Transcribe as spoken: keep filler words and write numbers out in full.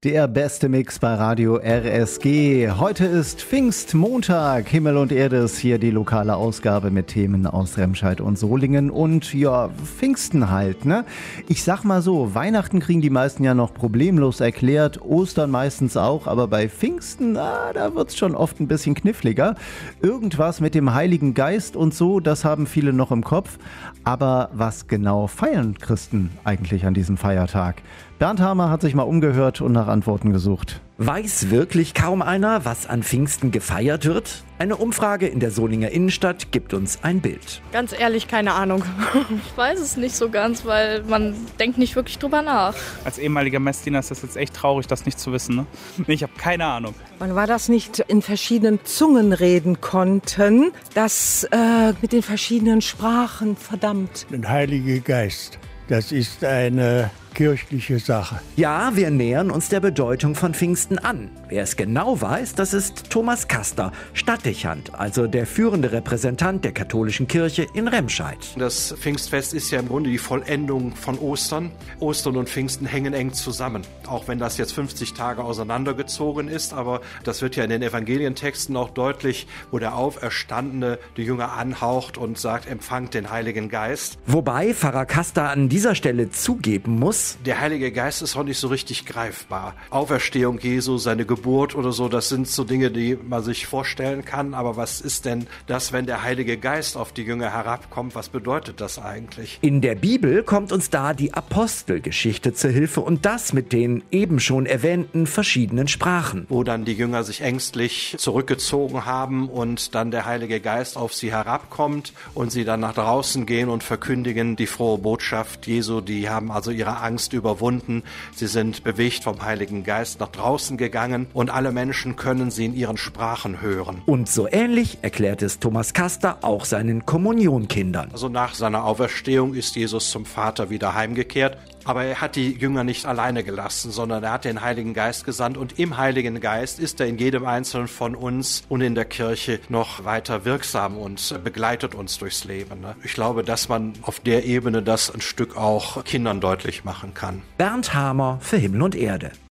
Der beste Mix bei Radio R S G. Heute ist Pfingstmontag. Himmel und Erde ist hier die lokale Ausgabe mit Themen aus Remscheid und Solingen. Und ja, Pfingsten halt, ne? Ich sag mal so, Weihnachten kriegen die meisten ja noch problemlos erklärt, Ostern meistens auch, aber bei Pfingsten, ah, da wird's schon oft ein bisschen kniffliger. Irgendwas mit dem Heiligen Geist und so, das haben viele noch im Kopf. Aber was genau feiern Christen eigentlich an diesem Feiertag? Bernd Hamer hat sich mal umgehört und nach Antworten gesucht. Weiß wirklich kaum einer, was an Pfingsten gefeiert wird? Eine Umfrage in der Solinger Innenstadt gibt uns ein Bild. Ganz ehrlich, keine Ahnung. Ich weiß es nicht so ganz, weil man denkt nicht wirklich drüber nach. Als ehemaliger Messdiener ist das jetzt echt traurig, das nicht zu wissen. Ne? Ich habe keine Ahnung. Man war das nicht in verschiedenen Zungen reden konnten, das äh, mit den verschiedenen Sprachen, verdammt. Der Heilige Geist, das ist eine kirchliche Sache. Ja, wir nähern uns der Bedeutung von Pfingsten an. Wer es genau weiß, das ist Thomas Kaster, Stadtdechant, also der führende Repräsentant der katholischen Kirche in Remscheid. Das Pfingstfest ist ja im Grunde die Vollendung von Ostern. Ostern und Pfingsten hängen eng zusammen. Auch wenn das jetzt fünfzig Tage auseinandergezogen ist, aber das wird ja in den Evangelientexten auch deutlich, wo der Auferstandene die Jünger anhaucht und sagt, empfangt den Heiligen Geist. Wobei Pfarrer Kaster an dieser Stelle zugeben muss, der Heilige Geist ist auch nicht so richtig greifbar. Auferstehung Jesu, seine Geburt oder so, das sind so Dinge, die man sich vorstellen kann. Aber was ist denn das, wenn der Heilige Geist auf die Jünger herabkommt? Was bedeutet das eigentlich? In der Bibel kommt uns da die Apostelgeschichte zur Hilfe und das mit den eben schon erwähnten verschiedenen Sprachen. Wo dann die Jünger sich ängstlich zurückgezogen haben und dann der Heilige Geist auf sie herabkommt und sie dann nach draußen gehen und verkündigen die frohe Botschaft Jesu. Die haben also ihre Angst überwunden. Sie sind bewegt vom Heiligen Geist nach draußen gegangen und alle Menschen können sie in ihren Sprachen hören. Und so ähnlich erklärt es Thomas Kaster auch seinen Kommunionkindern. Also nach seiner Auferstehung ist Jesus zum Vater wieder heimgekehrt. Aber er hat die Jünger nicht alleine gelassen, sondern er hat den Heiligen Geist gesandt und im Heiligen Geist ist er in jedem Einzelnen von uns und in der Kirche noch weiter wirksam und begleitet uns durchs Leben. Ich glaube, dass man auf der Ebene das ein Stück auch Kindern deutlich machen kann. Bernd Hamer für Himmel und Erde.